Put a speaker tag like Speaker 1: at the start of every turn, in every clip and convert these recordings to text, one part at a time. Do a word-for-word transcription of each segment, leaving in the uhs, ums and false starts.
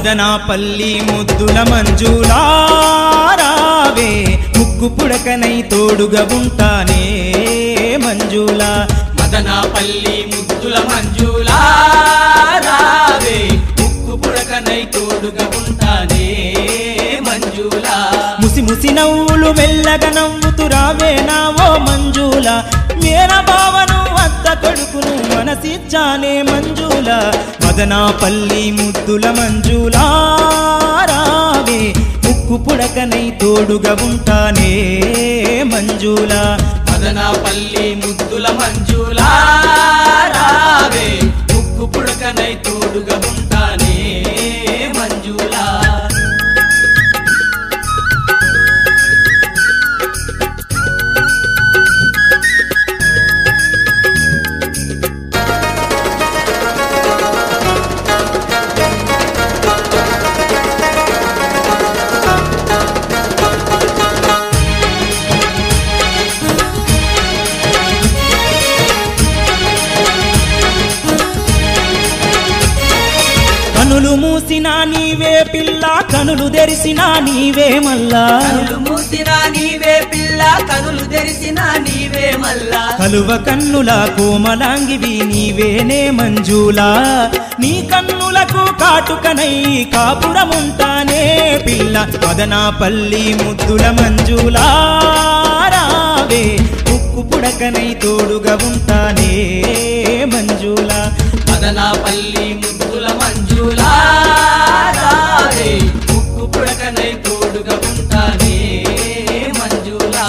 Speaker 1: మదనాపల్లి ముద్దుల మంజులారావే ముక్కు పుడకనై తోడుగా ఉంటానే మంజులా
Speaker 2: మదనాపల్లి ముద్దుల మంజులారావే ముక్కు పుడకనై తోడుగా ఉంటానే మంజులా
Speaker 1: ముసి ముసి నవ్వులు మెల్లగా నవ్వుతూ రావే నా ఓ మంజులా మేన భావను అత్త కొడుకును మనసిచ్చానే మంజులా మదనాపల్లి ముద్దుల మంజులారావే ముక్కు పుడకనై తోడుగా ఉంటానే మంజులా
Speaker 2: మదనాపల్లి ముద్దుల మంజులారావే ముక్కు పుడకనై తోడుగా ఉంటానే మంజులా
Speaker 1: కనులు మూసినా నీవే పిల్ల కనులు తెరిసినా నీవే మల్లా
Speaker 2: కనులు మూసినా నీవే పిల్ల కనులు తెరిసినా నీవే మల్లా
Speaker 1: కలువ కన్నుల కోమలాంగివి నీవేనే మంజులా నీ కన్నులకు కాటుకనై కాపురముంటానే పిల్ల మదనాపల్లి ముద్దుల మంజులారావే ముక్కు పుడకనై తోడుగా ఉంటానే మంజులా
Speaker 2: మదనాపల్లి ముద్దుల మంజులారావే ముక్కు పుడకనై తోడుగా ఉంటానే మంజులా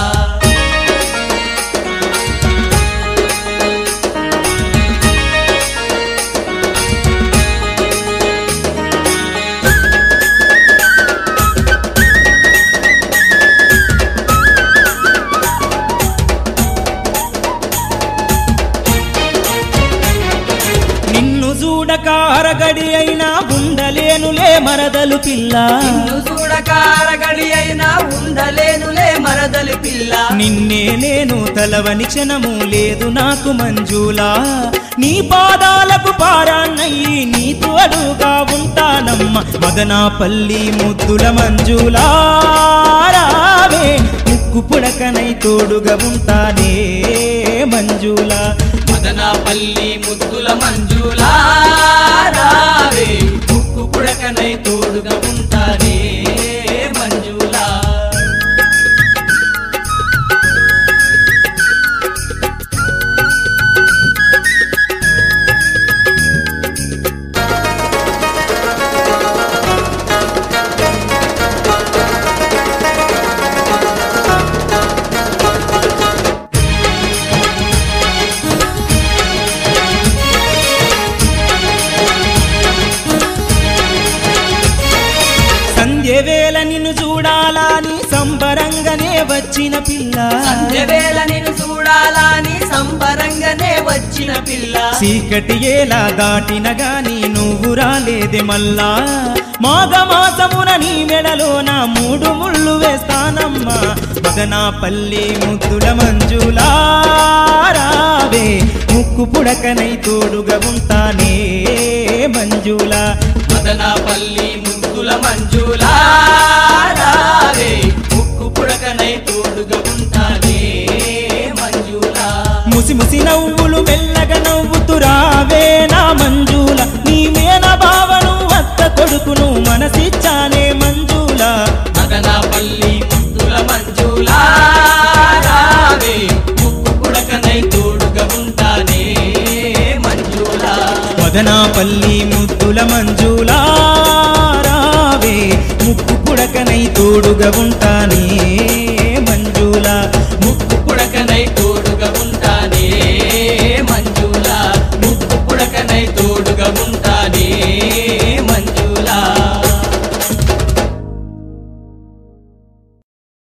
Speaker 1: నిన్ను చూడక అరగడి అయినా ఉండలేనులే మరదలు పిల్ల
Speaker 2: నిన్ను చూడక అరగడి అయినా ఉండలేనులే మరదలు పిల్ల
Speaker 1: నిన్నే నేను తలవని క్షణము లేదు నాకు మంజులా నీ పాదాలకు పారాన్నయ్యి నీ తోడుగా ఉంటానమ్మ మదనాపల్లి ముద్దుల మంజులారావే ముక్కు పుడకనై తోడుగా ఉంటానే మంజులా
Speaker 2: మదనాపల్లి ముద్దుల మంజులారావే ముక్కు పుడకనై తోడుగా ఉంటానే మంజులా
Speaker 1: సంధ్యవేళ నిన్ను చూడాలని సంబరంగానే వచ్చిన పిల్ల
Speaker 2: సంధ్యవేళ నిన్ను చూడాలని సంబరంగానే వచ్చిన పిల్ల
Speaker 1: చీకటి ఏలా దాటిన గాని నువ్వు రాలేదే మల్లా మాఘమాసమున నీ మెడలో నా మూడు ముళ్ళు వేస్తానమ్మా మదనాపల్లి ముద్దుల మంజులారావే ముక్కు పుడకనై తోడుగా ఉంటానే మంజులా
Speaker 2: మదనాపల్లి ముద్దుల మంజులారావే ముక్కు పుడకనై తోడుగా ఉంటానే మంజులా
Speaker 1: ముసి ముసి నవ్వులు మెల్లగా నవ్వుతూ రావే నా మంజుల నీ మేన భావను అత్త కొడుకును మనసిచ్చానే మంజులా
Speaker 2: మదనాపల్లి ముద్దుల మంజులారావే ముక్కు పుడకనై తోడుగా ఉంటానే మంజులా
Speaker 1: మదనాపల్లి ముద్దుల మంజులారావే ముక్కు పుడకనై తోడుగా ఉంటా